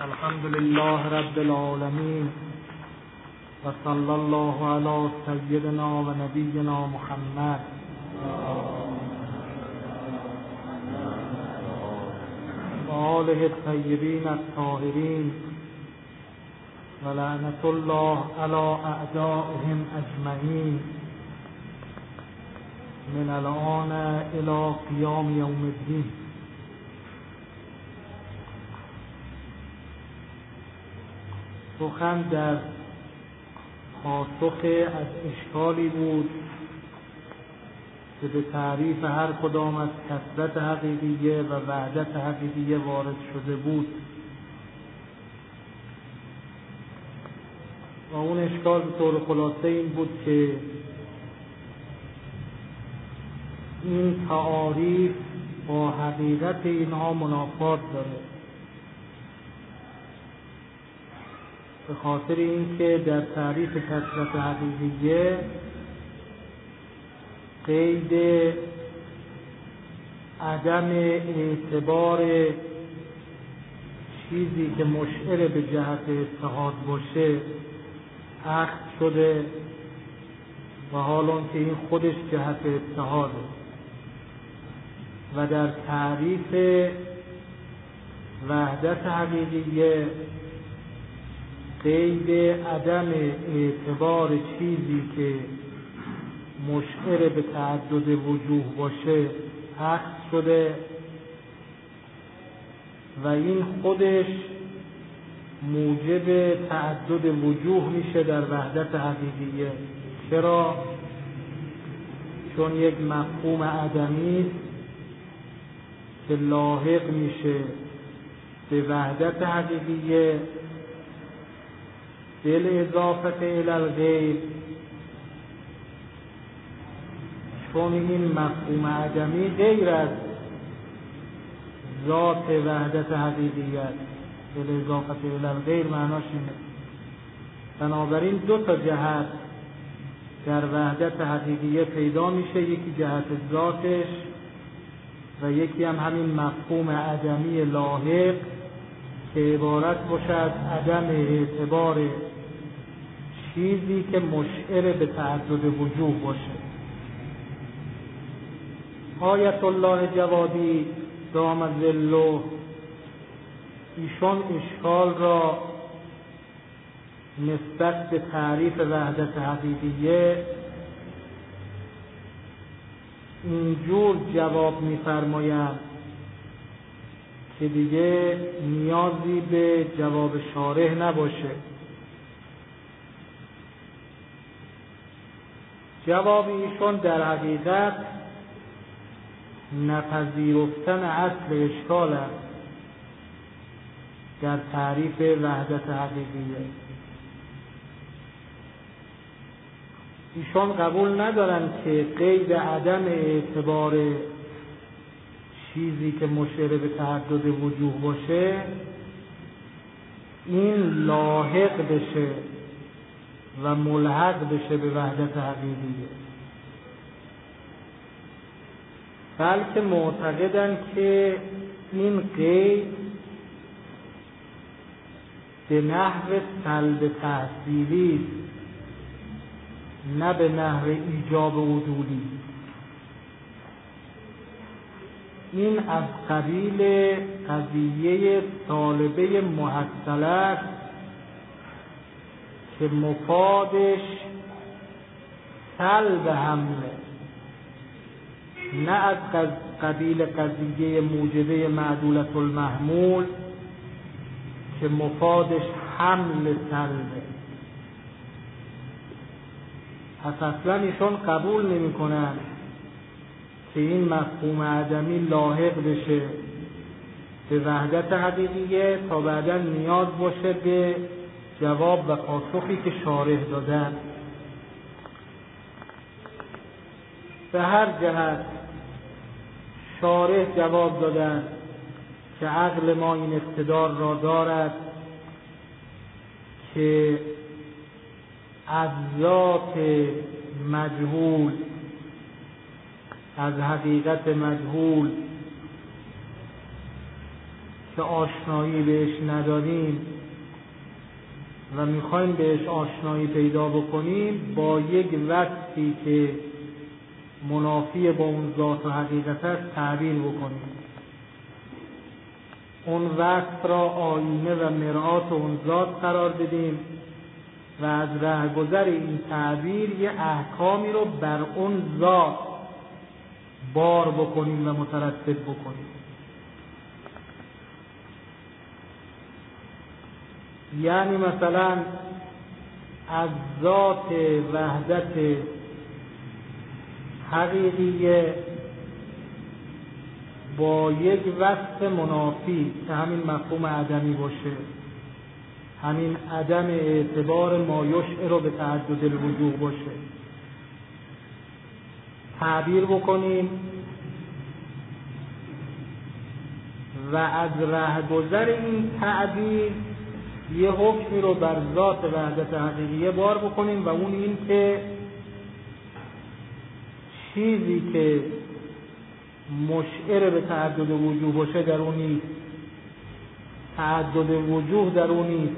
الحمد لله رب العالمين وصلى الله على سيدنا ونبينا محمد وآله الطيبين الطاهرين ولعنة الله على أعدائهم أجمعين من الآن إلى قيام يوم الدين. سخن در پاسخ از اشکالی بود که به تعریف هر کدام از کثرت حقیقیه و وحدت حقیقیه وارد شده بود و اون اشکال به طور خلاصه این بود که این تعاریف با حقیقت اینها منافات داره، به خاطر اینکه در تعریف کثرت حقیقیه قید عدم اعتبار چیزی که مشعر به جهت اتحاد باشه عقد شده و حالان که این خودش جهت اتحاده و در تعریف وحدت حقیقیه قید عدم اعتبار چیزی که مشعر به تعدد وجوه باشه عقد شده و این خودش موجب تعدد وجوه میشه در وحدت حقیقیه. چرا؟ چون یک مفهوم عدمی که لاحق میشه به وحدت حقیقیه بالاضافه الی الغیر، چون این مفهوم عدمی غیر از ذات وحدت حقیقیت، بالاضافه الی الغیر معناش اینه. بنابراین دو تا جهت در وحدت حقیقیه پیدا میشه، یکی جهت ذاتش و یکی هم همین مفهوم عدمی لاحق که عبارت باشه از عدم اعتبار چیزی که مشعر به تعدد وجوه باشه. آیت الله جوادی دام ظله ایشون اشکال را نسبت به تعریف وحدت حقیقیه اینجور جواب می‌فرمایند که دیگه نیازی به جواب شارح نباشه. جواب ایشون در حقیقت نپذیرفتن اصل اشکال است در تعریف وحدت حقیقیه. ایشون قبول ندارن که قید عدم اعتبار چیزی که مشعر به تعدد وجوه باشه این لاحق بشه و ملحق بشه به وحدت حقیقیه، بلکه معتقدن که این قید به نحو سلب تحصیلی نه به نحو ایجاب وجودی. این از قبیل قضیه طالبه محصله است که مفادش سلب حمله، نه از قبیل قضیه موجبه معدولة المحمول که مفادش حمل سلبه. پس اصلا ایشون قبول نمی کنن که این مفهوم عدمی لاحق بشه به وحدت حقیقیه تا بعدا نیاز باشه به جواب و پاسخی که شارح دادن. به هر جهت شارح جواب دادن که عقل ما این اقتدار را دارد که از ذات مجهول، از حقیقت مجهول که آشنایی بهش نداریم و میخوایم بهش آشنایی پیدا بکنیم، با یک وصفی که منافی با اون ذات و حقیقت است تعبیر بکنیم. اون وصف را آینه و مرآت اون ذات قرار بدیم و از رهگذر این تعبیر یه احکامی رو بر اون ذات بار بکنیم و مترتب بکنیم. یعنی مثلا از ذات وحدت حقیقیه با یک وصف منافی که همین مفهوم عدمی باشه، همین عدم اعتبار ما یشعر به تعدد الوجوه باشه، تعبیر بکنیم و از رهگذر این تعبیر یه حکمی رو بر ذات وحدت حقیقیه بار بکنیم و اون این که چیزی که مشعر به تعدد وجوه باشه در اون نیست، تعدد وجوه در اون نیست.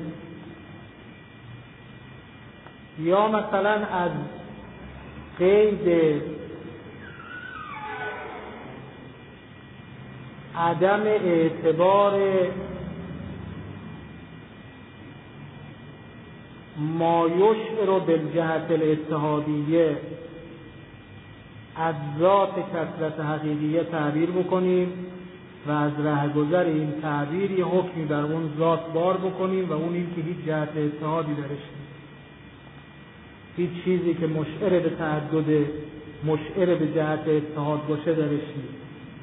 یا مثلا از قید عدم اعتبار ما یشعر بالجهت الاتحادیه از ذات کثرت حقیقیه تعبیر بکنیم و از رهگذر این تعبیر یه حکمی بر اون ذات بار بکنیم و اون این که هیچ جهت اتحادی درش نیست، هیچ چیزی که مشعر به تعدد، مشعر به جهت اتحاد باشه درش نیست.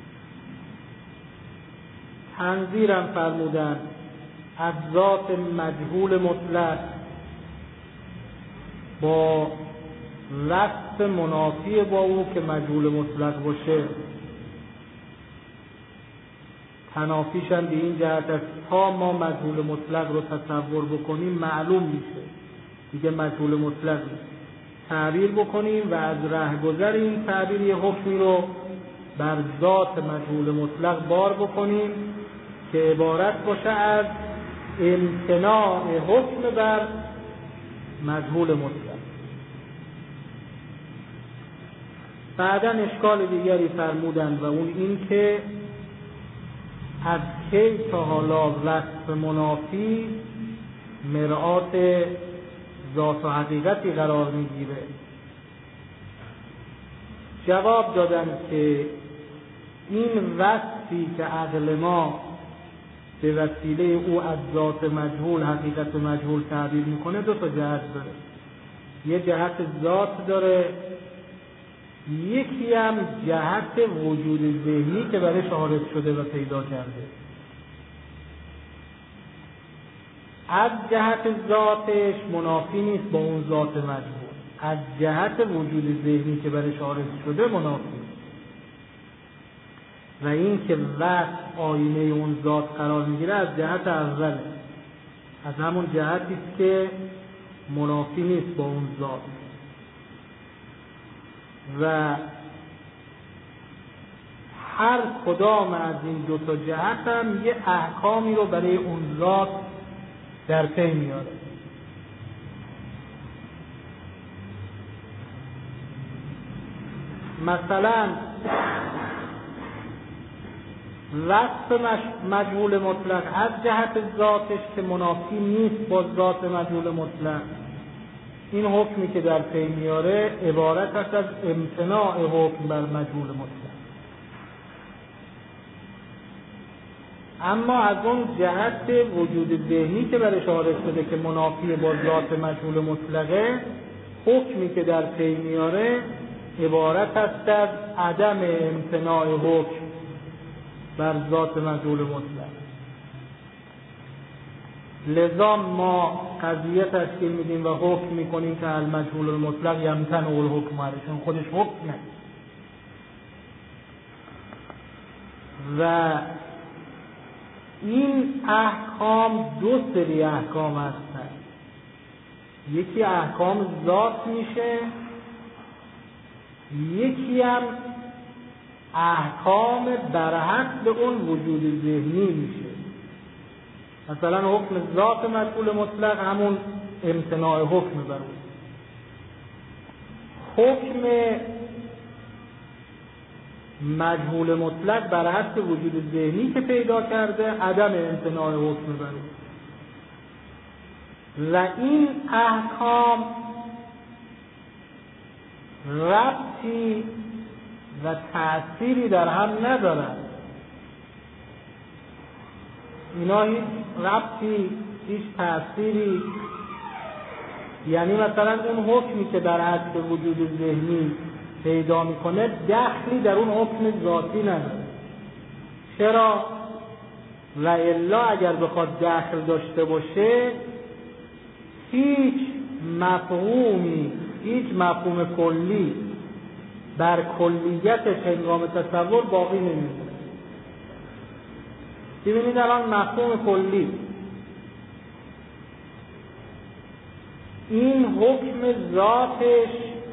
تنظیرم فرمودن از ذات مجهول مطلق با وصف منافی با او که مجهول مطلق باشه، تنافیش هم به این جهت است تا ما مجهول مطلق رو تصور بکنیم معلوم میشه دیگه مجهول مطلق نیست، تعبیر بکنیم و از رهگذر این تعبیر یه حکمی رو بر ذات مجهول مطلق بار بکنیم که عبارت باشه از امتناع حکم بر مجهول مطلق. بعداً اشکال دیگری فرمودند و اون این که از کی تا حالا وصف منافی مرآت ذات و حقیقتی قرار میگیره؟ جواب دادن که این وصفی که عقل ما به وسیله او از ذات مجهول حقیقت مجهول تعبیر میکنه دو تا جهت داره. یه جهت ذات داره، یکی هم جهت وجود ذهنی که برش عارض شده و پیدا کرده. از جهت ذاتش منافی نیست با اون ذات مجهول، از جهت وجود ذهنی که برش عارض شده منافی. و این که وصف آینه اون ذات قرار میگیره از جهت اوله، از همون جهتی که منافی نیست با اون ذات. و هر کدام از این دو تا جهت هم یه احکامی رو برای اون ذات در پی میاره. مثلا وصف مجهول مطلق از جهت ذاتش که منافی نیست با ذات مجهول مطلق، این حکمی که در پی میاره عبارت است از امتناع حکم بر مجهول مطلق. اما از اون جهت وجود ذهنی که برش عارض شده که منافی با ذات مجهول مطلقه، حکمی که در پی میاره عبارت است از عدم امتناع حکم بر ذات مجهول مطلق. لذا ما قضیه تشکیل میدیم و حکم میکنیم که المجهول المطلق یمتنع الحکم علیه، خودش حکم نه. و این احکام دو سری احکام هستند، یکی احکام ذات میشه، یکی هم احکام برحق به اون وجود ذهنی میشه. مثلا حکم ذات مجهول مطلق همون امتناع حکم بر اون. حکم مجهول مطلق بر حسب وجود ذهنی که پیدا کرده عدم امتناع حکم بر اون. و این احکام ربطی و تأثیری در هم ندارد. اینا هیچ ربطی، هیچ تأثیری، یعنی مثلا اون حکمی که در حسب وجود ذهنی پیدا میکنه دخلی در اون حکم ذاتی نداره. چرا؟ و الا اگر بخواد دخل داشته باشه هیچ مفهومی، هیچ مفهوم کلی بر کلیتش هنگام تصور باقی نمیمونه. ببینید الان مفهوم کلی، این حکم ذاتش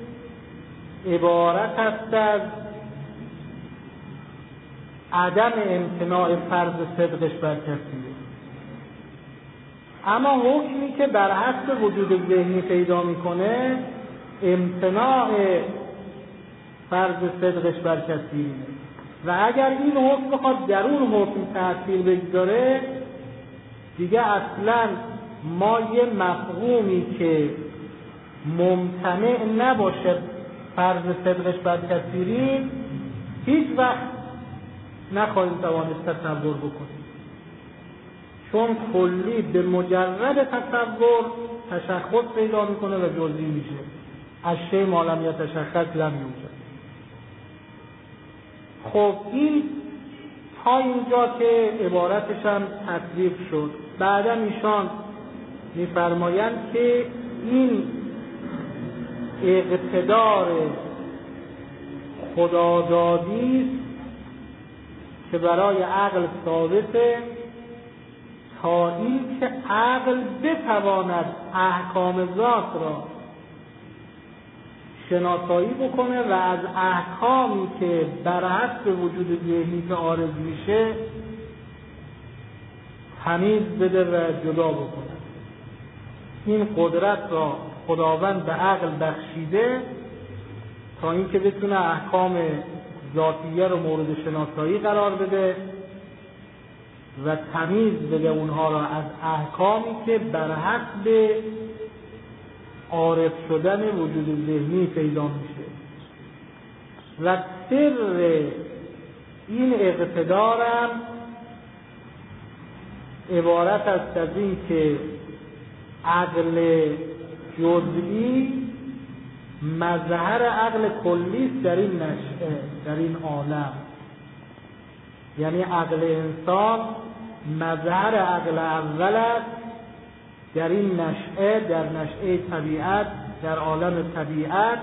عبارت است از عدم امتناع فرض صدقش بر کسی، اما حکمی که بر حسب وجود ذهنی پیدا میکنه امتناع فرض صدقش بر کسی. و اگر این حکم بخواد در اون حکم تأثیر بگذاره دیگه اصلا ما یه مفهومی که ممتنع نباشه فرض صدقش بر کسی هیچ وقت نخواهیم توانست تصور بکنیم، چون کلی به مجرد تصور تشخص پیدا میکنه و جزئی میشه. اشیاء ما لم یتشخص لم یوجد. خب این تا اینجا که عبارتش هم تصریف شد. بعدا ایشان میفرمایند که این اقتدار خدادادی که برای عقل ثابته تا این که عقل بتواند احکام ذات را شناسایی بکنه و از احکامی که بر حسب وجود ذهنی که عارض میشه تمیز بده و جدا بکنه. این قدرت را خداوند به عقل بخشیده تا اینکه بتونه احکام ذاتیه رو مورد شناسایی قرار بده و تمیز بده اونها را از احکامی که بر حسب عارف شدن وجود ذهنی پیدا میشه. و سر این اقتدارم عبارت است از این که عقل جزئی مظهر عقل کلی است در این نشأه، در این عالم. یعنی عقل انسان مظهر عقل اول است در این نشأه، در نشأه طبیعت، در عالم طبیعت.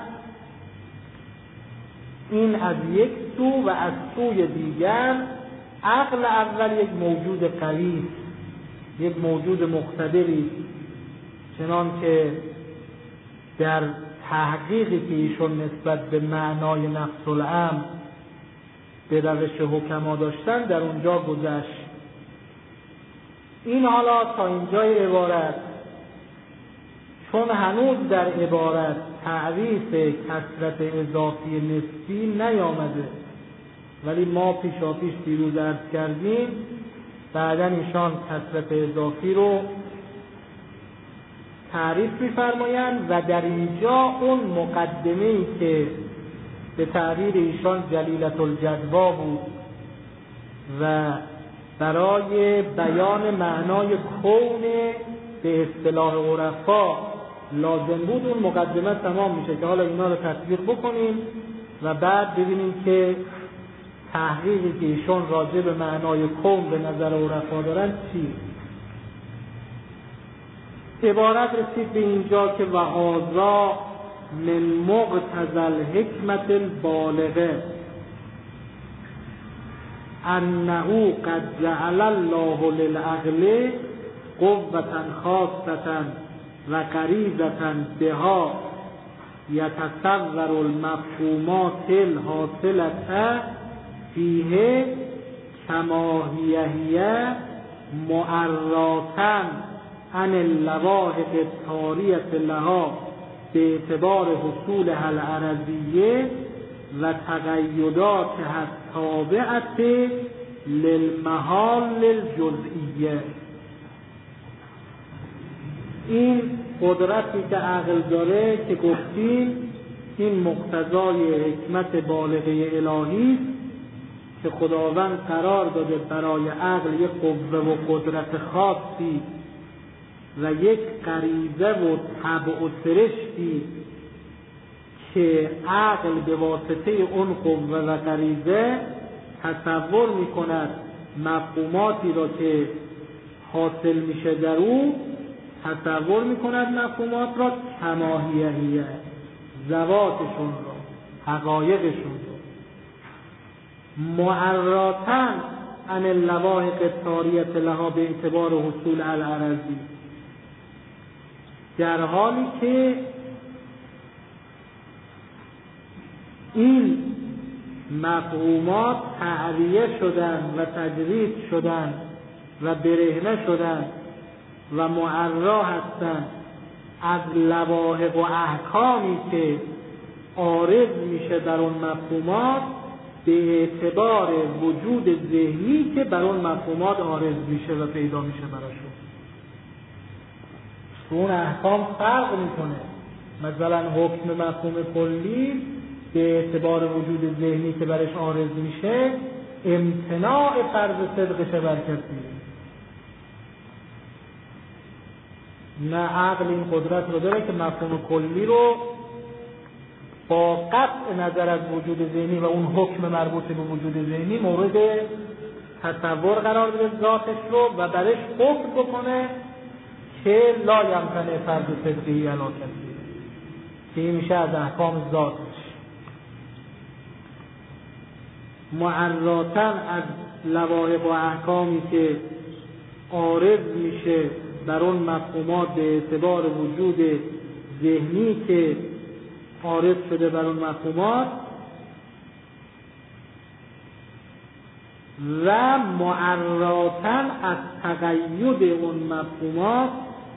این از یک سو و از سوی دیگر عقل اول یک موجود قوی، یک موجود مقتدری، چنان که در تحقیقی که ایشون نسبت به معنای نفس الامر به روش حکما داشتن در اونجا گذشت. این حالا تا اینجای عبارت، چون هنوز در عبارت تعریف کثرت اضافی نسبی نیامده، ولی ما پیشاپیش دیروز عرض کردیم بعداً ایشان کثرت اضافی رو تعریف می‌فرمایند و در اینجا اون مقدمه‌ای که به تعبیر ایشان جلیلة الجدوا بود و برای بیان معنای کون به اصطلاح عرفا لازم بود، اون مقدمه تمام میشه که حالا اینا رو تطبیق بکنیم و بعد ببینیم که تحقیقی که ایشون راجع به معنای کون به نظر عرفا دارن چی. عبارت رسید به اینجا که وهذا من مقتضی الحکمت البالغه انه قد جعل الله للعقل قوة خاصة و غریزة بها یتصور المفهومات الحاصلة فیه کما هی معراتا عن اللواحق الطاریة لها به اعتبار حصول العرضیه و تقیدات التابعة للمحال الجزئیه. این قدرتی که عقل داره که گفتیم این مقتضای حکمت بالغه الهی است که خداوند قرار داده برای عقل یک قوه و قدرت خاصی و یک غریزه و طبع و سرشتی که عقل به واسطه اون قوه و غریزه تصور میکند مفهوماتی را که حاصل میشه در او، تصور میکند مفهومات را کماهیهیه، ذواتشون را، حقایقشون را. معراتا عن اللواحق الطاریة لها به اعتبار حصول العرضی، در حالی که این مفهومات تعریه شدن و تجرید شدن و برهنه شدن و معرا هستند از لواحق و احکامی که عارض میشه در اون مفهومات به اعتبار وجود ذهنی که بر اون مفهومات عارض میشه و پیدا میشه براشون. اون احکام فرق میکنه. مثلا حکم مفهوم کلی به اعتبار وجود ذهنی که برش عارض میشه امتناع فرض صدقش بر کسی. نه عقل این قدرت رو داره که مفهوم کلی رو با قطع نظر از وجود ذهنی و اون حکم مربوط به وجود ذهنی مورد تصور قرار بده ذاتش رو و برش حکم بکنه که لا یمکنه فرض صدقی علی کسی، که این میشه از احکام ذاتش. معراتا از لواحق و احکامی که عارض میشه در اون مفهومات به اعتبار وجود ذهنی که عارض شده بر اون مفهومات، و معراتا از تقید اون مفهومات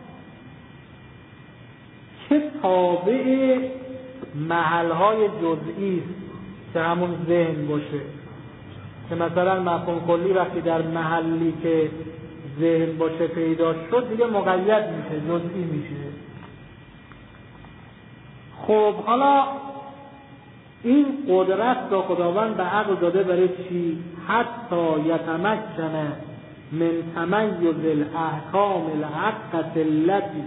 که تابع محلهای جزئی است که همون ذهن باشه. که مثلا مفهوم کلی وقتی در محلی که ذهن باشه پیدا شد دیگه مقید میشه، جزئی میشه. خب حالا این قدرت را خداوند به عقل داده برای چی؟ حتی یتمکن من تمیز الاحکام الحقة التي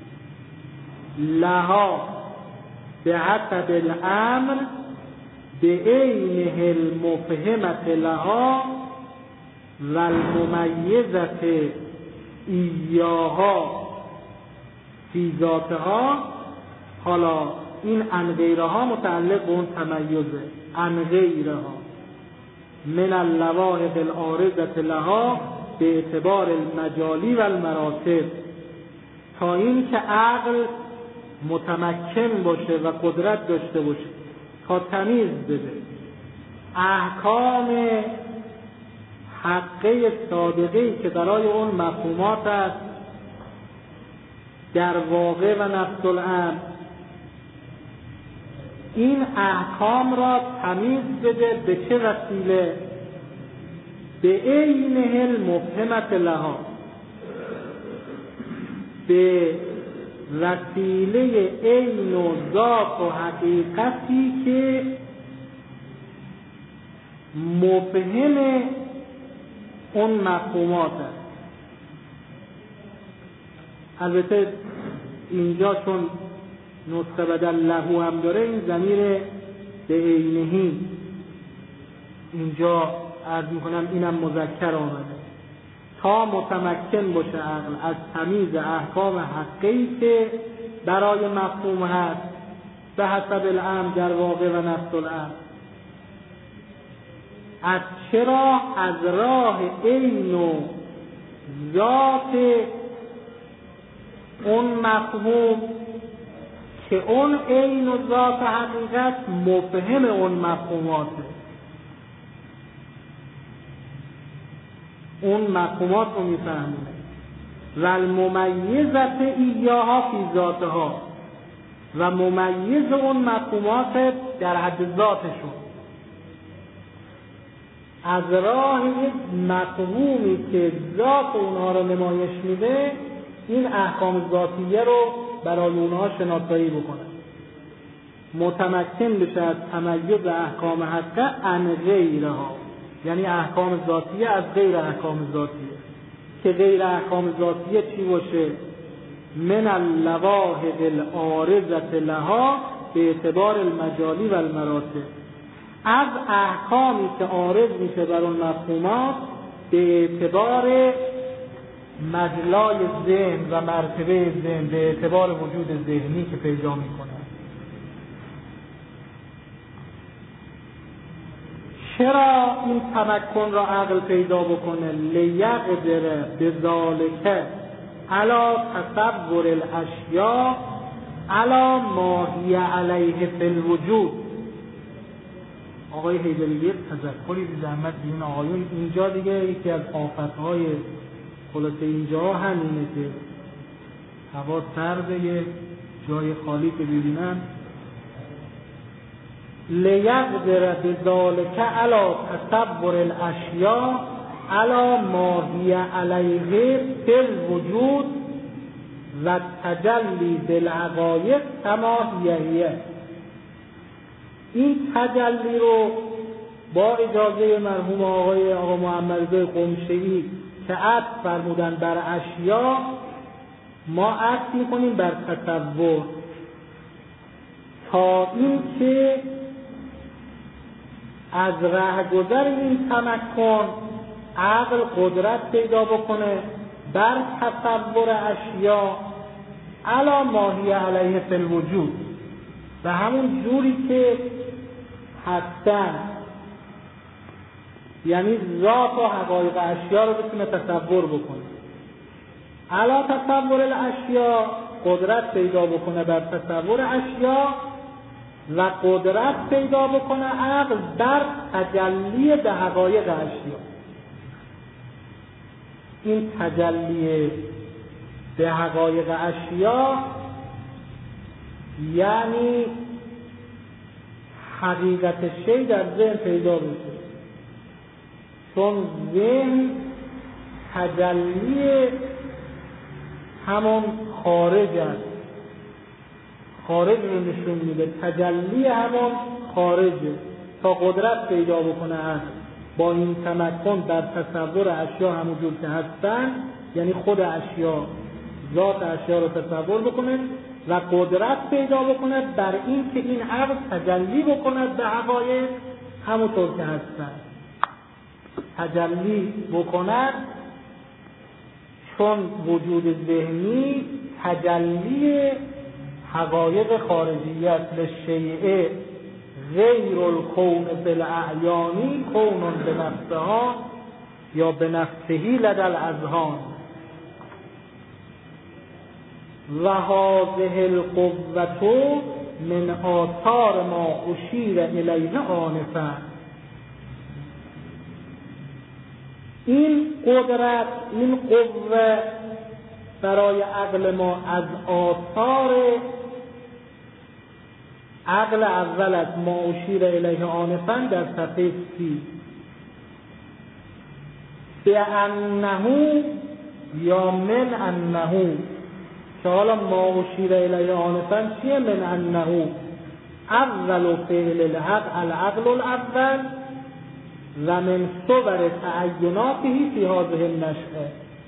لها به حسب الامر به عینه المفهمة لها و الممیزة ایاها فی ذاتها. حالا این ان غیرها متعلق به اون تمیزه، ان غیرها من اللواحق العارضة لها به اعتبار المجالی و المراتب، تا این که عقل متمکن باشه و قدرت داشته باشه تا تمیز بده احکام حقه صادقی که برای اون مفهومات است در واقع و نفس الامر، این احکام را تمیز بده. به چه وسیله؟ به عینه المفهمة لها، به وسیله عین و ذات و حقیقتی که مفهم اون مفهومات است. البته اینجا چون نسخه بدل لهو هم داره، این ضمیر به عینهی اینجا عرض میکنم اینم مذکر آمده تا متمکن باشه عقل از تمیز احکام حقی که برای مفهوم هست به حسب الامر در واقع و نفس الامر. از چرا؟ از راه عین و ذات اون مفهوم که اون عین و ذات حقیقت مفهم اون مفهوماته. اون مفهومات رو میفهمونه. و الممیزت ایاها فی ذاتها، و ممیز اون مفهومات در حد ذاتشون، از راه یک مفهومی که ذات اونها رو نمایش میده این احکام ذاتیه رو برای اونها شناسایی بکنه، متمکن بشه از تمیز احکام حقه عن غیرها، یعنی احکام ذاتیه از غیر احکام ذاتیه، که غیر احکام ذاتیه چی باشه؟ من اللواحق العارضة لها به اعتبار المجالی و المراتب، از احکامی که عارض میشه بر اون مفهومات به اعتبار مجلای ذهن و مرتبه ذهن، به اعتبار وجود ذهنی که پیدا میکنه. چرا این تمکن را عقل پیدا بکنه؟ لیقدر بذالک علی تصور الاشیاء علی ما هی علیه فی الوجود. آقای حیدری یک تذکری بی زحمت بیون آقایون، اینجا دیگه یکی از آفتهای خلاصه اینجا همینه که هوا سرده، یه جای خالی که ببینن. لیقدر بذالک علی تصور الاشیاء علی ما هی علیه فی الوجود و تجلی بالحقایق کما هی. این تجلی رو با اجازه مرحوم آقا محمد قمشه‌ای که عطف فرمودن بر اشیا، ما عطف میکنیم بر تصور، تا این که از رهگذر این تمکن عقل قدرت پیدا بکنه بر تصور اشیا علی ما هی علیه فی الوجود، و همون جوری که هستن، یعنی ذات و حقایق اشیا رو بتونه تصور بکنه. علی تصور الاشیا قدرت پیدا بکنه بر تصور اشیا، و قدرت پیدا بکنه عقل در تجلی به حقایق اشیا. این تجلی به حقایق اشیا یعنی حقیقت شی در ذهن پیدا بشه، چون ذهن تجلی همون خارج است، خارج رو نشون میده، تجلی همون خارجه. تا قدرت پیدا بکنه عقل با این تمکن در تصور اشیا همونجور که هستن، یعنی خود اشیا، ذات اشیا رو تصور بکنه و قدرت پیدا بکنه بر این که این عقل تجلی بکنه به حقایق همونطور که هستن، تجلی بکنه، چون وجود ذهنی تجلی حقایق خارجیت للشیء غیر الکون بالاعیانی کون بنفسها یا بنفسهی لدى الاذهان و هذه القوة من آثار ما اشیر الیه آنفا. این قدرت، این قوه برای عقل ما از آثار عقل اول از ما اشیر الیه آنفا در صفحه 30 به انه یا من انه، که حالا ما اشیر الیه آنفا چیه؟ من انه اول فعل الحق العقل الاول و من صور تعیناته فی هذه النشأه.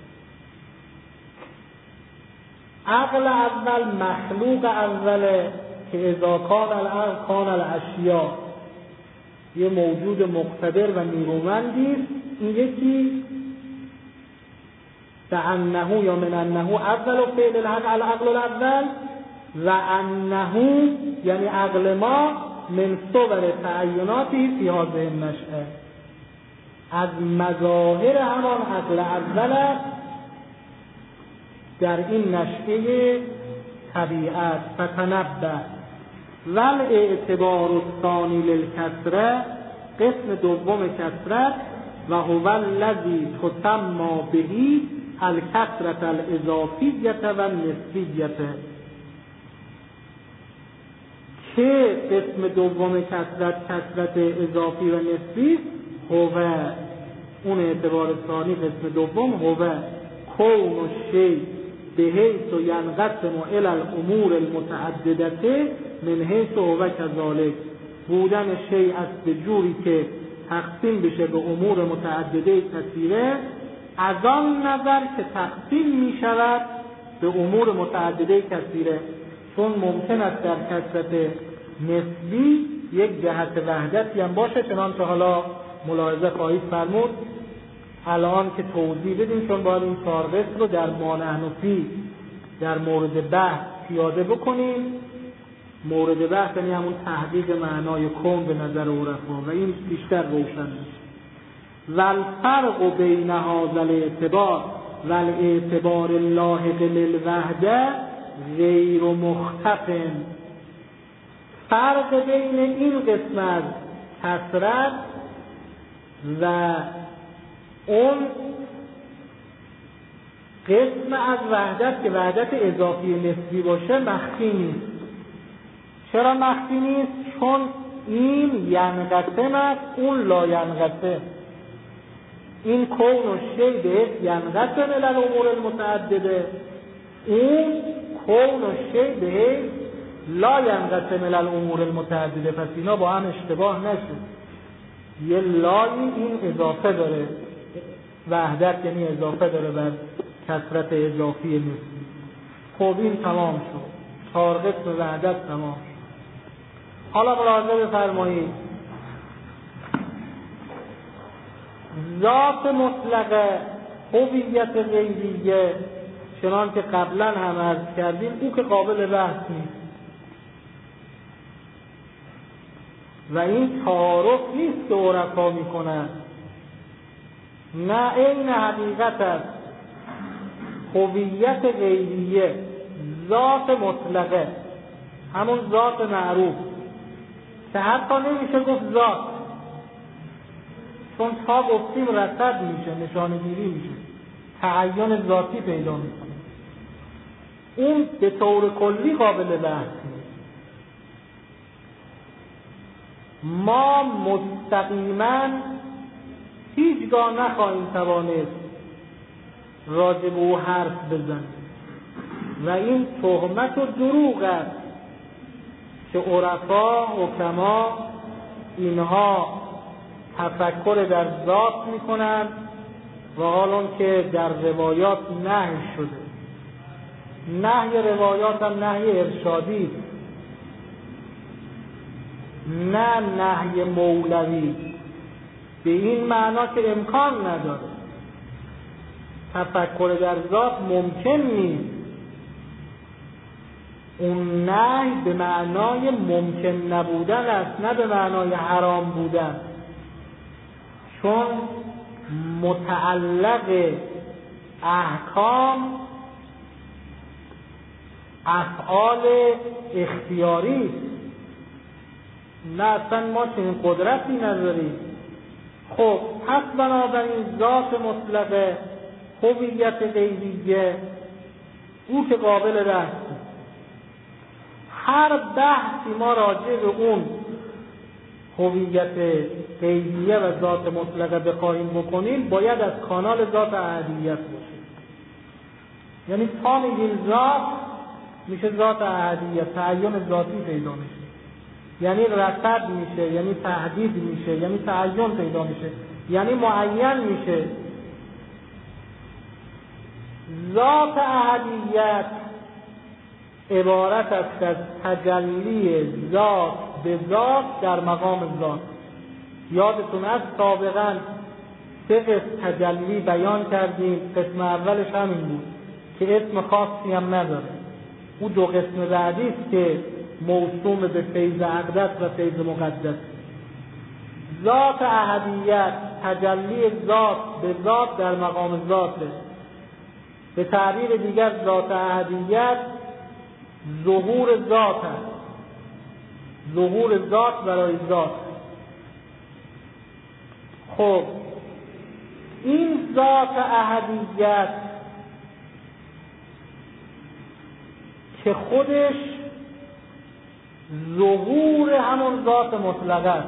عقل اول مخلوق اوله که اذا کان العقل کان الاشیا، یه موجود مقتدر و نیرومندی است. این یکی فانه یا من انه اول فعل الحق العقل الاول و انه یعنی عقل ما من صور تعیناته فی هذه النشأه، از مظاهر همان عقل اول است در این نشأه طبیعت. فتنبه ول اعتبار الثانی للکسره، قسم دوم کسرت و هو الذی تسمى به الکثرة الاضافیة و النسبیة. که قسم دوم کثرت اضافی و نسبی هو، اون اعتبار ثانی قسم دوم هو کون الشیء بحیث ینقسم الی الامور المتعدده من حیث هو کذالک. بودن شیء است به جوری که تقسیم بشه به امور متعدده کثیره، از آن نظر که تقسیم می شود به امور متعدده کثیره. چون ممکن است در کثرت نسبی یک جهت وحدتی هم باشه، چنانچه حالا ملاحظه خواهید فرمود الان که توضیح بدیم، چون باید این 4 قسم رو در ما نحن فیه در مورد بحث پیاده بکنیم. مورد بحث یعنی همون تحقیق معنای کون به نظر عرفا و این بیشتر روشن میشه. و الفرق بین هذا الاعتبار و الاعتبار اللاحق للوحده غیر مختف. فرق بین این قسم از کثرت و اون قسم از وحدت که وحدت اضافی نسبی باشه مخفی نیست. چرا مخفی نیست؟ چون این ینقسم است، اون لا ینقسم. این کون و شی به ینقسم الی الامور المتعدده، اون کون و شی به لا ینقسم الی الامور المتعدده. پس اینا با هم اشتباه نشد. یه لایی این اضافه داره، وحدت یعنی اضافه داره بر کثرت اضافی نسبی. خب این تمام شد، 4 قسم وحدت تمام شد. حالا ملاحظه بفرمایید ذات مطلقه هویت غیریه، چنان که قبلا هم عرض کردیم، او که قابل بحث نیست و این تعارف نیست که عرفا میکنن. نه، این حقیقت است. هویت غیریه ذات مطلقه، همون ذات معروف که حتی نمیشه گفت ذات، چون تا گفتیم رصد میشه، نشانه گیری میشه، تعین ذاتی پیدا میکنه. اون به طور کلی قابل بحث نیست. ما مستقیما هیچگاه نخواهیم توانست راجع به او حرف بزنیم و این تهمت و دروغ است که عرفا حکما اینها تفکر در ذات میکنند و حالان که در روایات نهی شده. نهی روایات هم نهی ارشادی، نه نهی مولوی، به این معنا که امکان نداره. تفکر در ذات ممکن نیست. اون نهی به معنای ممکن نبودن است، نه به معنای حرام بودن، چون متعلق احکام افعال اختیاری است. نه اصلا ما چنین قدرتی نداریم. خب پس بنابراین ذات مطلقه هویت غیریه او که قابل بحث، هر بحثی ما راجع به اون هویت غیریه و ذات مطلقه بخواهیم بکنیم باید از کانال ذات احدیت باشه. یعنی تا میگیم ذات میشه ذات احدیت، تعین ذاتی پیدا میشه، یعنی رصد میشه، یعنی تحدید میشه، یعنی تعین پیدا میشه، یعنی معین میشه. ذات احدیت عبارت است از تجلی ذات به ذات در مقام ذات. یادتون است سابقا 3 قسم تجلی بیان کردیم. قسم اولش همین بود که اسم خاصی هم نداره. او 2 قسم بعدی است که موسوم به فیض اقدس و فیض مقدس. ذات احدیت تجلی ذات به ذات در مقام ذاته. به تعبیر دیگر ذات احدیت ظهور ذات است، ظهور ذات برای ذات. خب این ذات احدیت که خودش ظهور همون ذات مطلق است،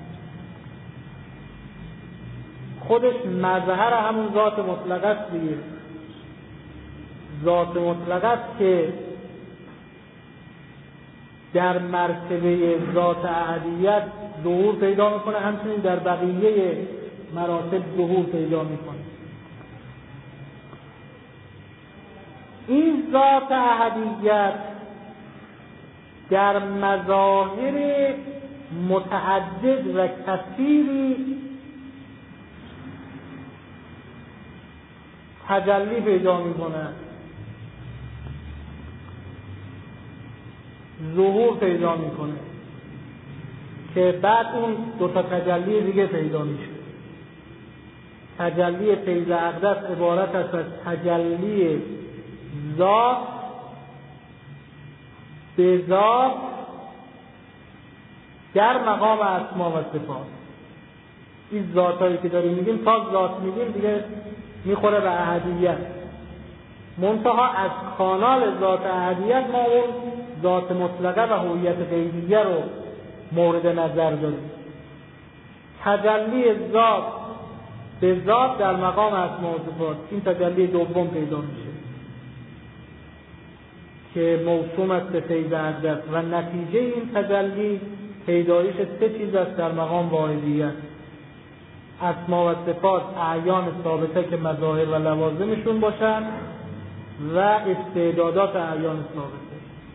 خودش مظهر همون ذات مطلق است دیگه. ذات مطلق است که در مرتبه ذات احدیت ظهور پیدا میکنه، همچنین در بقیه مراتب ظهور پیدا میکنه. این ذات احدیت در مظاهر متعدد و کثیری تجلی پیدا میکنه، ظهور پیدا میکنه که بعد اون دو تا تجلی دیگه پیدا میشه. تجلی فیض اقدس عبارت است از تجلی ذات به ذات در مقام اسما و صفات. این ذاتایی که داریم میگیم، تا ذات میگیم دیگه میخوره به احدیت، منتها از کانال ذات احدیت ما اون ذات مطلقه و هویت غیبیه رو مورد نظر داریم. تجلی ذات به ذات در مقام اسما و صفات، این تجلی دوم پیدا میشه که موسوم است به فیض اقدس و نتیجه این تجلی پیدایش سه چیز است در مقام واحدیت: اسما و صفات، اعیان ثابته که مظاهر و لوازمشون باشن، و استعدادات اعیان ثابته.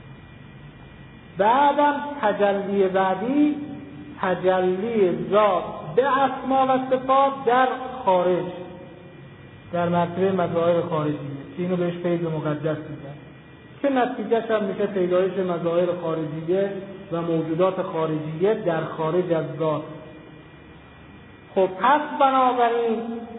بعدم تجلی بعدی تجلی ذات به اسما و صفات در خارج، در مرتبه مظاهر خارجیه که اینو بهش فیض مقدس میگن، که نتیجهش هم میشه پیدایش مظاهر خارجیه و موجودات خارجیه در خارج از ذات. خب پس بنابراین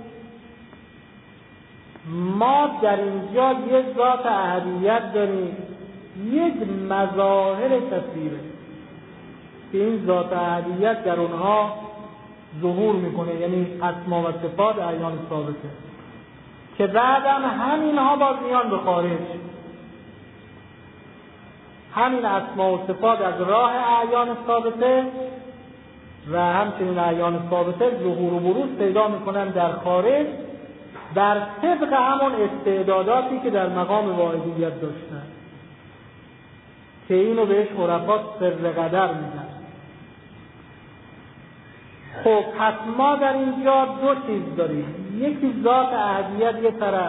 ما در اینجا یک ذات احدیت داریم، یک مظاهر کثیره که این ذات احدیت در اونها ظهور میکنه، یعنی اسما و صفات اعیان ثابته، که بعدم همینها باز میان به خارج. همین اسما و صفات از راه اعیان ثابته و همچنین اعیان ثابته ظهور و بروز پیدا میکنن در خارج، در طبق همون استعداداتی که در مقام واحدیت داشتن، که اینو بهش عرفا سر قدر میگن. خب پس ما در اینجا دو چیز داریم: یکی ذات احدیت یک طرف،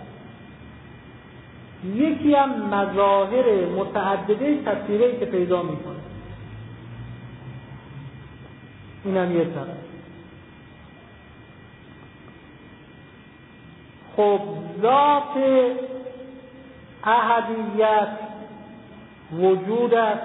یکی هم مظاهر متعدده کثیره‌ای که پیدا میکنه، اینم یک طرف. خب ذات احدیت وجود است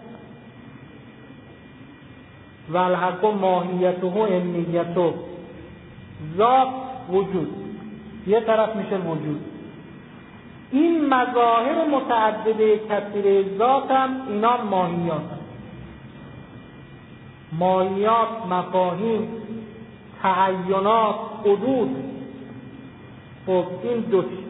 و الحق ماهیته و امنیته. ذات وجود یه طرف میشه وجود. این مظاهر متعدده کثیره ذات هم اینا ماهیات هم. ماهیات، مفاهیم، تعینات، حدود. خب این دو چیز.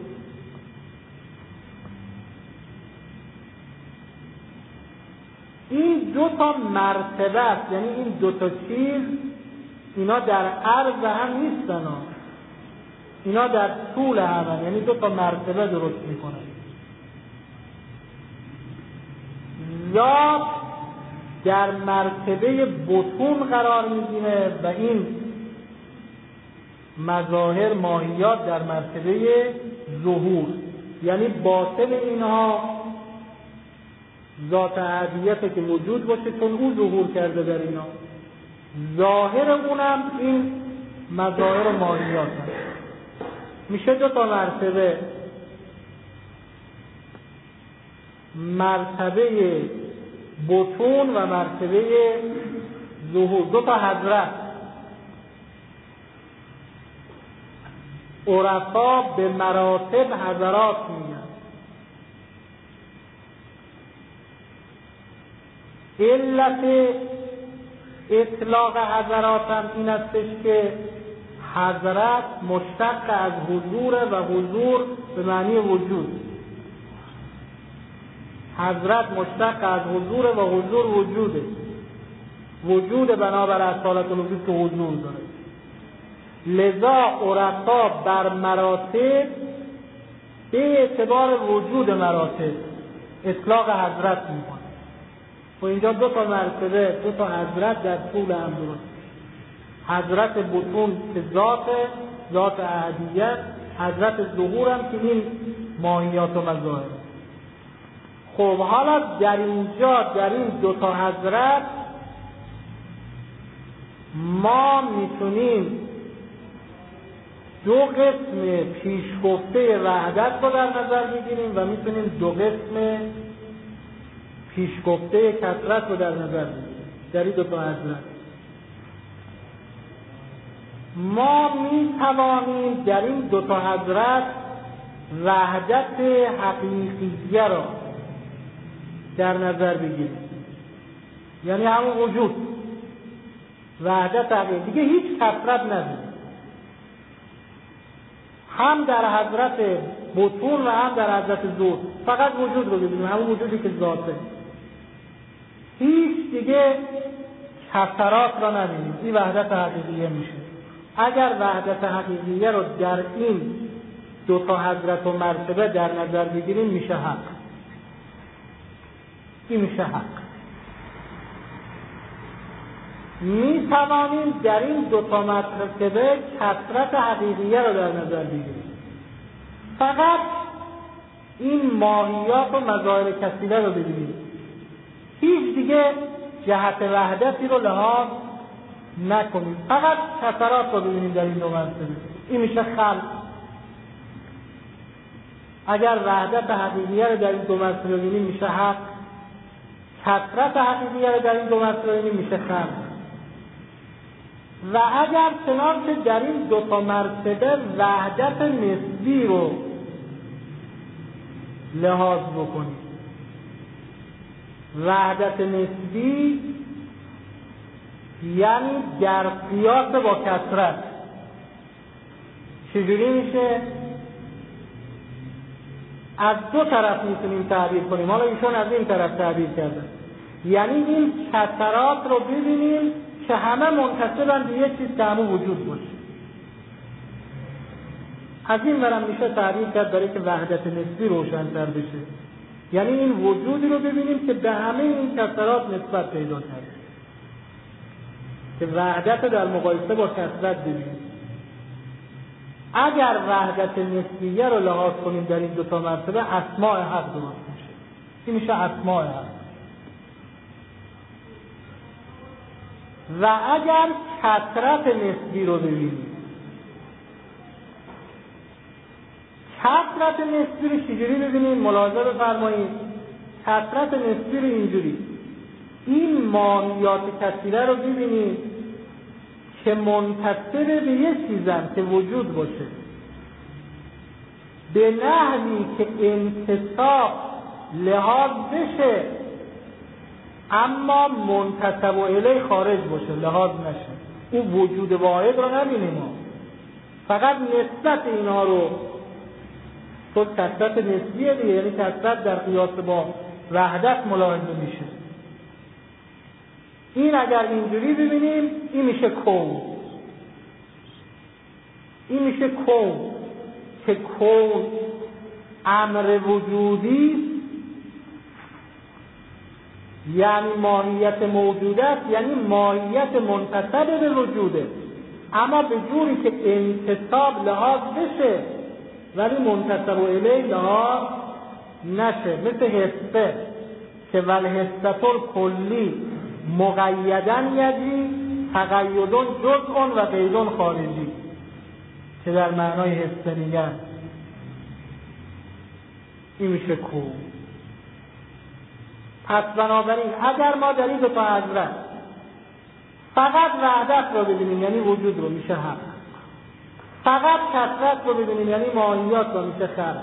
این دو تا مرتبه است، یعنی این دو تا چیز اینا در عرض هم نیستن، اینا در طول هم، یعنی دو تا مرتبه درست میکنن. ذات در مرتبه بطون قرار میگیره و این مظاهر ماهیات در مرتبه ظهور، یعنی باطن اینها ذات احدیته که وجود باشه چون او ظهور کرده در اینا، ظاهر اونم این مظاهر ماهیات هست. میشه دو تا مرتبه: مرتبه بطون و مرتبه ظهور، دو تا حضرت. عرفا به مراتب حضرات میگن. علت اطلاق حضرات هم این استش که حضرت مشتق از حضور و حضور به معنی وجود. حضرت مشتق از حضور و حضور وجوده. وجود بنابر اصالت الوجود که حضور داره. لذا عرفا بر مراتب به اعتبار وجود مراتب اطلاق حضرت میکنه. و اینجا دو تا مرتبه، دو تا حضرت در طول هم درست. حضرت بطون که ذات احدیت، حضرت ظهور هم که این ماهیات و مظاهر. خب حالا در اینجا در این دو تا حضرت ما میتونیم دو قسم پیشگفته وحدت رو در نظر بگیریم و میتونیم دو قسم پیشگفته کثرت رو در نظر بگیریم در این دو تا حضرت. ما میتوانیم در این دو تا حضرت وحدت حقیقیه را در نظر بگیریم، یعنی همون وجود، وحدت حقیقی، دیگه هیچ کثرت نداریم. هم در حضرت بطون و هم در حضرت ظهور فقط وجود رو ببینیم، همون وجودی که ذاته، هیچ دیگه کثرات را نبینیم. این وحدت حقیقیه میشه. اگر وحدت حقیقیه رو در این دو تا حضرت و مرتبه در نظر بگیریم میشه حق. این میشه حق. می توانیم در این دو تا مرتبه کثرت حقیقیه رو در نظر بگیریم. فقط این ماهیات و مظاهر کثیره رو ببینیم، هیچ دیگه جهت وحدتی رو لحاظ نکنیم، فقط کثرات رو ببینیم در این دو مرتبه. این میشه خلق. اگر وحدت حقیقیه رو در این دو مرتبه ببینیم میشه حق، کثرت حقیقیه رو در این دو مرتبه ببینیم میشه خلق. و اگر چنانچه در این دو تا مرتبه وحدت نسبی رو لحاظ بکنیم، وحدت نسبی یعنی در قیاس با کثرت، چجوری میشه؟ از دو طرف میتونیم تعبیر کنیم. حالا ایشون از این طرف تعبیر کرده، یعنی این کثرات رو ببینیم که همه منتسبن به یک چیز که همون وجود باشه. از این ورم میشه تعبیر کرد برای که وحدت نسبی روشن‌تر بشه، یعنی این وجودی رو ببینیم که به همه این کثرات نسبت پیدا کرده، که وحدت در مقایسه با کثرت ببینیم. اگر وحدت نسبیه رو لحاظ کنیم در این دو تا مرتبه، اسماء حق درست میشه. این میشه اسماء حق. و اگر کثرت نسبی رو ببینیم، کثرت نسبی رو چجوری ببینیم؟ ملاحظه بفرمایید. کثرت نسبی رو اینجوری، این ماهیات کثیره رو ببینیم که منتسب به یک چیزن که وجود باشه، به نحوی که انتساب لحاظ بشه اما منتسب الیه خارج باشه، لحاظ نشه. اون وجود واحد رو نبینیم، فقط نسبت اینا رو، تو کثرت نسبیه دیگه، یعنی کثرت در قیاس با وحدت ملاحظه میشه. این اگر اینجوری ببینیم این میشه کون. این میشه کون که کون امر وجودی، یعنی ماهیت موجوده است، یعنی ماهیت منتسب به وجوده، اما به جوری که انتساب لحاظ بشه ولی منتسب الیه لحاظ نشه. مثل حسه که والحسه کلی مقیدن یجی تقیدون جزء و قیدون خارجی، که در معنای حسه میگن. این میشه کو. پس بنابراین اگر ما در این دو تا حضرت فقط وحدت رو ببینیم یعنی وجود رو، میشه حق. فقط کثرت رو ببینیم یعنی ماهیات رو، میشه خلق.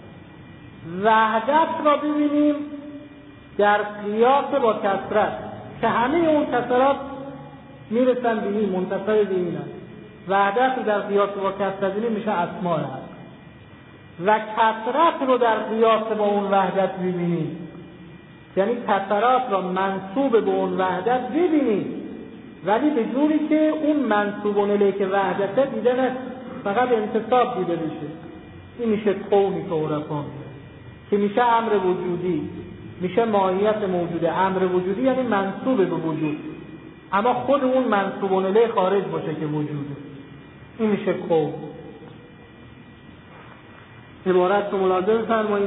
وحدت رو ببینیم در قیاس با کثرت که همه اون کثرات میرسن به این، منتسب به این هست، وحدت رو در قیاس با کثرت میشه اسماء حق و کثرت رو در قیاس با اون وحدت ببینید، یعنی کثرات را منسوب به اون وحدت ببینید ولی به جوری که اون منسوبون الیه که وحدت دیده نه، فقط انتصاب دیده بشه. این میشه قومی که عرفا میگه که میشه امر وجودی، میشه ماهیت موجوده. امر وجودی یعنی منسوب به وجود، اما خود اون منسوبون الیه خارج باشه که وجوده. این میشه قوم. عبارت رو ملاحظه فرمایید.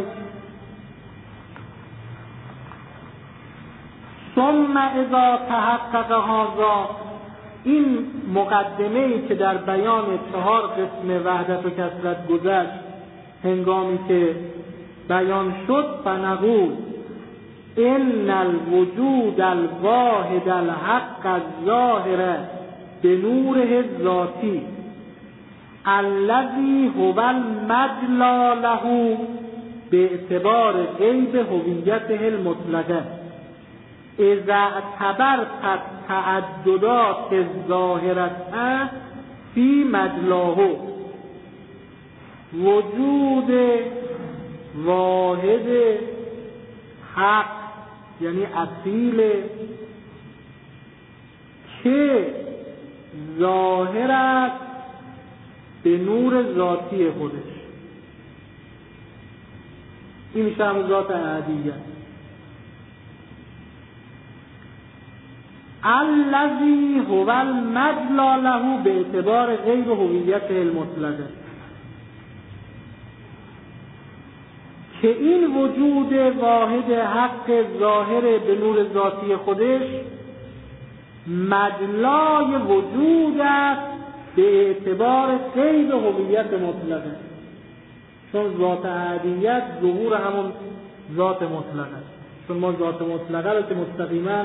ثم اذا تحقق هذا، این مقدمه‌ای که در بیان 4 قسم وحدت و کثرت گذشت هنگامی که بیان شد، فنقول ان الوجود الواحد الحق الظاهر بنوره الذاتی الذي هو المجلا له باعتبار غیب هویته المطلقه اذا اعتبرت التعددات الظاهره فی مجلاه، وجود واحد حق یعنی اصیل که ظاهر است به نور ذاتی خودش. این میشه همون ذات احدیه. الذی هو المجلا له به اعتبار غیب هویته المطلقه، که این وجود واحد حق ظاهر به نور ذاتی خودش مجلای وجود است به اعتبار غیب هویت مطلقه، چون ذات احدیت ظهور همون ذات مطلقه. چون ما ذات مطلقه رو که مستقیما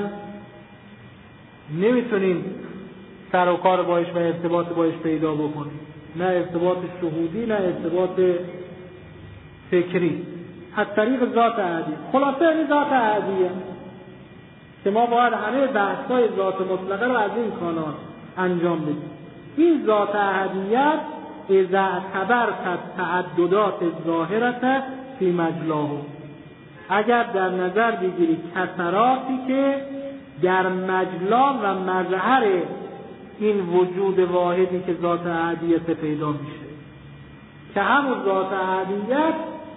نمیتونیم سر و کار باش و ارتباط باش پیدا بکنیم، نه ارتباط شهودی نه ارتباط فکری، از طریق ذات احدیه. خلاصه این ذات احدیه که ما باید همه بحث‌های ذات مطلقه رو از این کانال انجام بدیم. این ذات احدیت اذا اعتبرت تعددات ظاهرة فی مجلاه، اگر در نظر بگیری کثراتی که در مجلا و مظهر این وجود واحدی که ذات احدیت پیدا میشه، که همون ذات احدیت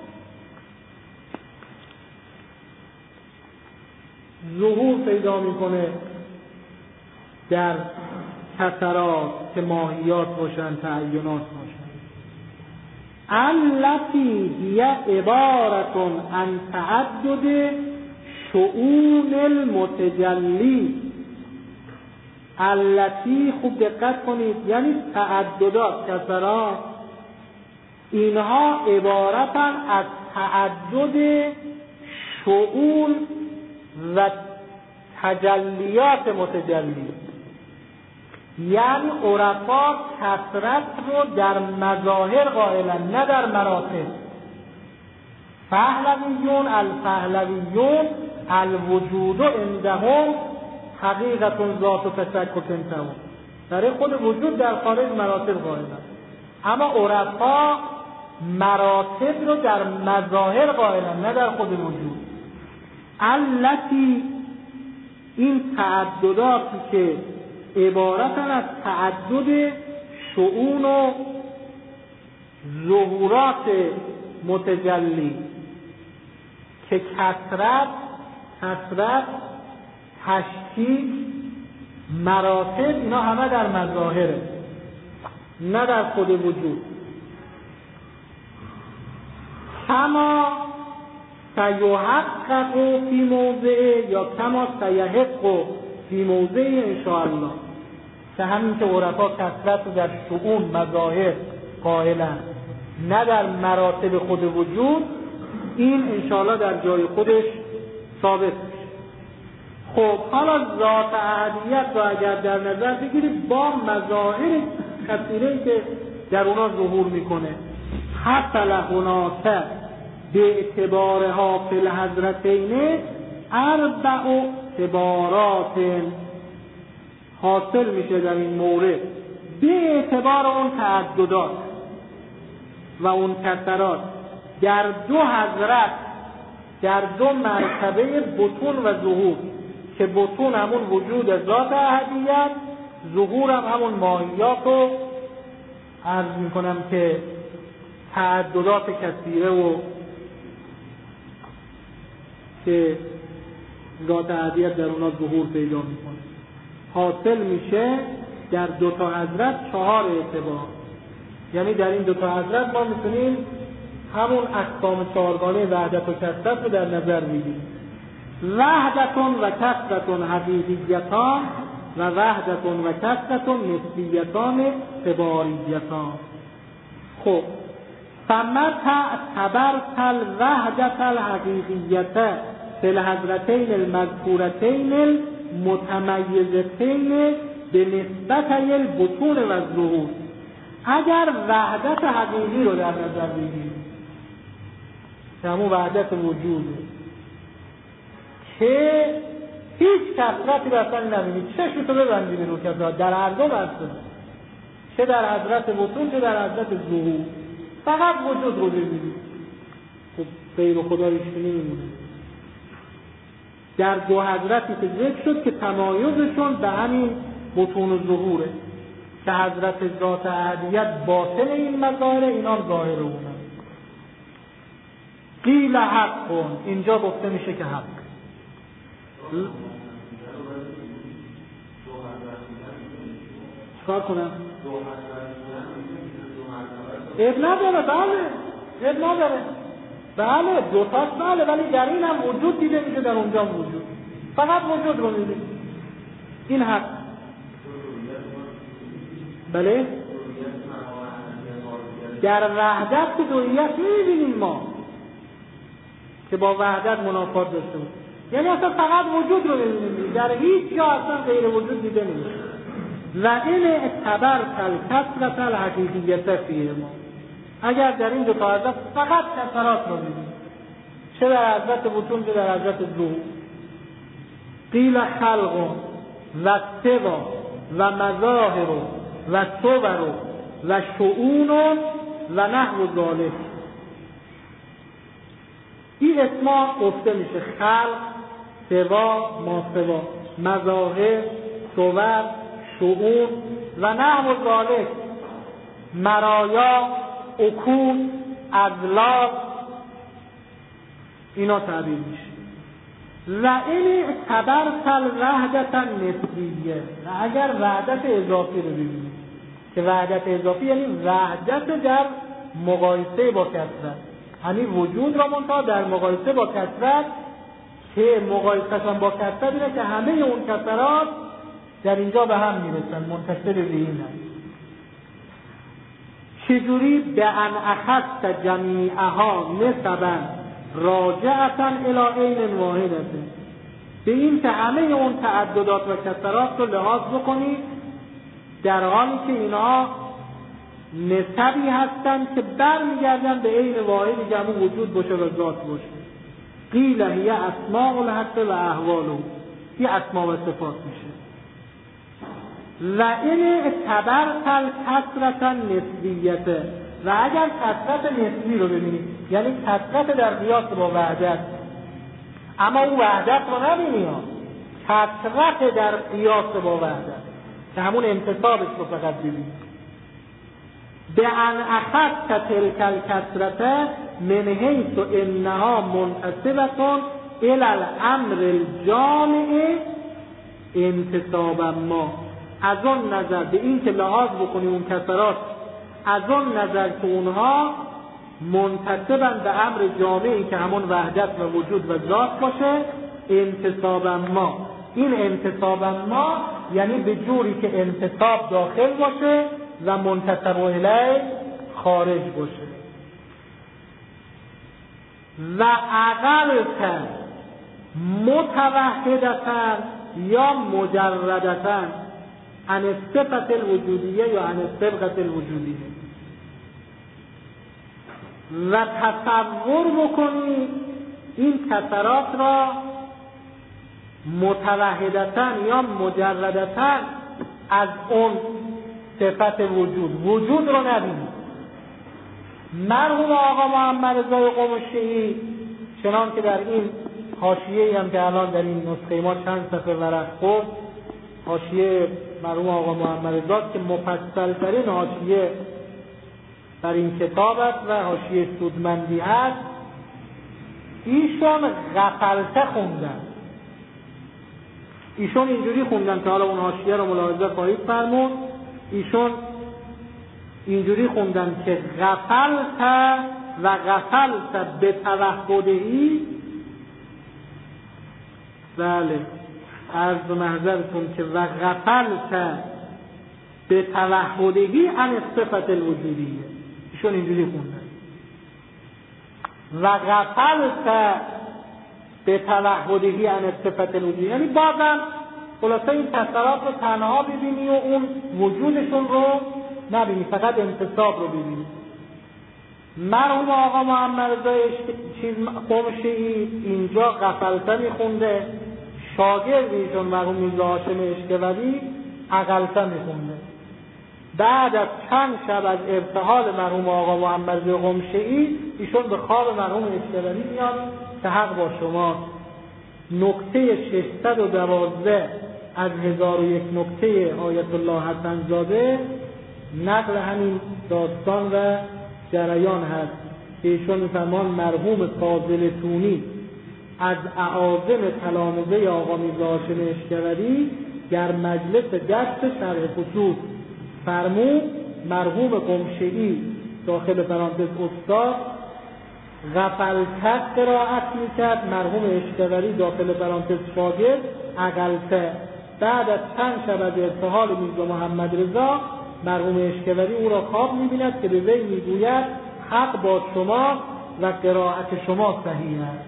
ظهور پیدا میکنه در کثرات که ماهیات باشن، تعینات باشن. التی هی عبارت عن تعدد شؤون المتجلی. التی، خوب دقت کنید، یعنی تعددات کثرات اینها عبارتن از تعدد شؤون و تجلیات متجلی. یعنی عرفا کثرت رو در مظاهر قائلن نه در مراتب. پهلویون الپهلویون الوجود عندهم حقیقت ذات و تشکل انتهم، برای خود وجود در خارج مراتب قائلن، اما عرفا مراتب رو در مظاهر قائلن نه در خود وجود. التی، این تعدداتی که عبارتن از تعدد شؤون و ظهورات متجلی که کثرت، تشکیل، مراتب، اینا همه در مظاهره نه در خود وجود. کما سیحقق فی موضع، یا کما سیحق فی موضع انشاءالله، که همین که عرفا کثرت رو در شؤون مظاهر قائلن نه در مراتب خود وجود، این انشاءالله در جای خودش ثابت میشه. خب حالا ذات احدیت رو اگر در نظر بگیرید با مظاهر کثیره‌ای که در اونا ظهور میکنه، حصل هناک به اعتبارها فی الحضرتین 4 اعتبارات، حاصل میشه در این مورد به اعتبار اون تعددات و اون کثرات در دو حضرت، در دو مرتبه بطون و ظهور، که بطون همون وجود ذات احدیت، ظهور هم همون ماهیات رو عرض میکنم که تعددات کثیره و که ذات احدیت در اونا ظهور پیدا میکنه. حاصل میشه در دو تا حضرت 4 اعتبار. یعنی در این دو تا حضرت ما میتونیم همون اقسام 4گانه وحدت و کثرت رو در نظر بگیریم. وحدتون و کثرتون حقیقیتان و وحدتون و کثرتون نسبیتان اعتباریتان. خب فمتى اعتبرت الوحدة الحقیقیة فی الحضرتین المذکورتین المتمیزتین به نسبت البطون و الظهور، اگر وحدت حقیقی رو در نظر بگیریم که همون وحدت وجوده که هیچ کثرتی اصلا نبینید، چشمتو ببندی به کثرت در هر دو بسته، چه در حضرت بطون چه در حضرت ظهور، فقط وجود رو ببینید. خب غیر خدا هیچ نمیمونه. در دو حضرتی که ذکر شد که تمایزشون به همین بطون و ظهوره، که حضرت ذات احدیت باطن این مظاهر، اینا ظاهر اونن. قیل حق کن، اینجا گفته میشه که حق. چکار کنم؟ اب نداره، بله اب نداره، بله دوتاست، بله، ولی در این هم وجود دیده میشه، در اونجا وجود، فقط وجود رو میدید. این حق. بله در وحدت که دویت میبینیم ما که با وحدت منافات داشته بود، یعنی اصلا فقط وجود رو میبینیم، در هیچ جا اصلا غیر وجود دیده نمیشه. و این اعتبرت الکثرة الحقیقیة فیه ما، اگر در این دو تا حضرت فقط کثرات رو ببینیم، چه در حضرت بطون چه در حضرت ظهور. قیل خلق و سوا و مظاهر و صور و شؤون و نحو ذالک. این اسما گفته میشه خلق، سوا، ماسوا، مظاهر، صور، شؤون و نحو ذالک، مرایا، اکون، اضلاع، اینا تعبیر میشه. و این اعتبرت الوحدة النسبیه، و اگر وحدت اضافی رو ببینید، که وحدت اضافی یعنی وحدت در مقایسه با کثرت، یعنی وجود را منتها در مقایسه با کثرت، که مقایسه‌شان با کثرت اینه که همه اون کثرات در اینجا به هم میرسن، منتصل به این هست. چجوری؟ به ان اخذت جمیعها نسبا راجعتا الی عین واحدة، به این که همه اون تعددات و کثرات رو لحاظ بکنید در حالی که اینها نسبی هستند که برمیگردن به عین واحدی که همون وجود باشه و ذات باشه. قیل هی اسماء الحق و احواله، این اسماء و صفات میشه. و این اعتبرت الکثرة نسبیته، و اگر کثرت نسبی رو ببینید، یعنی کثرت در قیاس با وحدت، اما اون وحدت رو نبینید، کثرت در قیاس با وحدت که همون انتصابش رو فقط ببینید. به ان اخذت تلک الکثرة من حیث انها منتسبة الی الامر الجامع انتصابا ما، از اون نظر به این که لحاظ بکنیم اون کثرات، از اون نظر که اونها منتسبن به امر جامعی که همون وحدت و وجود و ذات باشه، انتصابا ما. این انتصابا ما یعنی به جوری که انتصاب داخل باشه و منتصب الیه خارج باشه. و اقلت متوحدتن یا مجردتن عن الصفة الوجودیه یا عن الصبغة الوجودیه، و تصور بکنی این کثرات را متوحدتن یا مجردتن از اون صفت وجود رو نبینید. مرحوم آقا محمد رضا قمشی چنان که در این حاشیه‌ای هم که الان در این نسخه ما چند صفحه ورق خورد، حاشیه مرحوم آقا محمد رضا که مفصل‌ترین حاشیه در این کتاب است و حاشیه سودمندی است، ایشون غفلته خوندن. ایشون اینجوری خوندن که حالا اون حاشیه رو ملاحظه خواهید فرمود. ایشون اینجوری خوندن که غفلت به توحدهی، بله عرض به محضرتون که و غفلت به توحدهی عن صفت الوجودیه. ایشون اینجوری خوندن و غفلت به توحدهی عن صفت الوجودیه، یعنی بازم خلاصه این تصرف رو تنها ببینی و اون وجودشون رو نبینی، فقط انتصاب رو ببینی. مرحوم آقا محمد رضا قمشی اینجا غفلته میخونده، شاگرد ایشون مرحوم میرزا هاشم اشکوری عقلته میخونده. بعد از چند شب از ارتحال مرحوم آقا محمد رضا قمشی ایشون به خواب مرحوم اشکوری میاد که حق با شما. نکته 612 از 1001 نکته آیت الله حسن زاده نقل همین داستان و جریان هست که ایشون میفرمان مرحوم فاضل تونی از اعاظم تلامذه آقا میرزا هاشم اشکوری در مجلس دست شرح خصوص فرمود مرحوم قمشی داخل پرانتز استاد غفلتت قرائت میکرد، مرحوم اشکوری داخل پرانتز شاگرد عقلته. بعد از چند شب از ارتحال میرزا محمد رضا مرحوم اشکوری او را خواب می‌بیند که به وی میگوید حق با شما و قرائت شما صحیح است.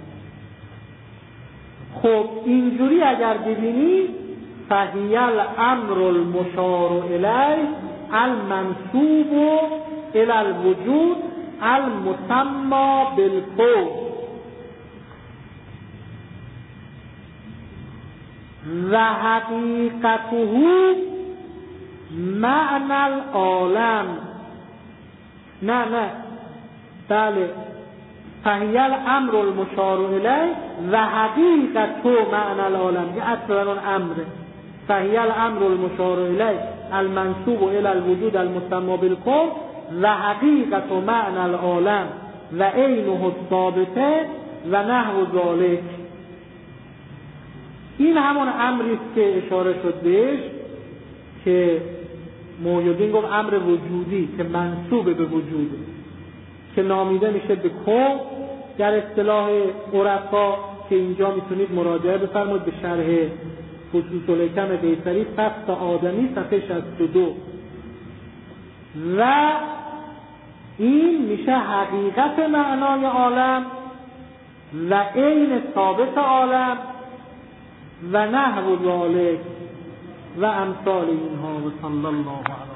خب اینجوری اگر ببینی فهی الامر المشار الیه المنسوب الی الوجود المسمى بالکون و حقیقته معنی العالم. نه بله فهی الامر المشار الیه و حقیقت معنی العالم، یه اصلا اون امره. فهی الامر المشار الیه المنسوب الی الوجود المسمى بالکون و حقیقت معنی العالم و عینه الثابته و نحو ذالک. این همون امری است که اشاره شد بهش که موجودین گفت امر وجودی که منسوب به وجوده که نامیده میشه به کون در اصطلاح عرفا، که اینجا میتونید مراجعه بفرمایید به شرح فصوص الحکم قیصری فصل آدمی صفحه 62. و این میشه حقیقت معنای عالم و عین ثابت عالم و نحو ذالک و امثال اینها. و صلی الله علیه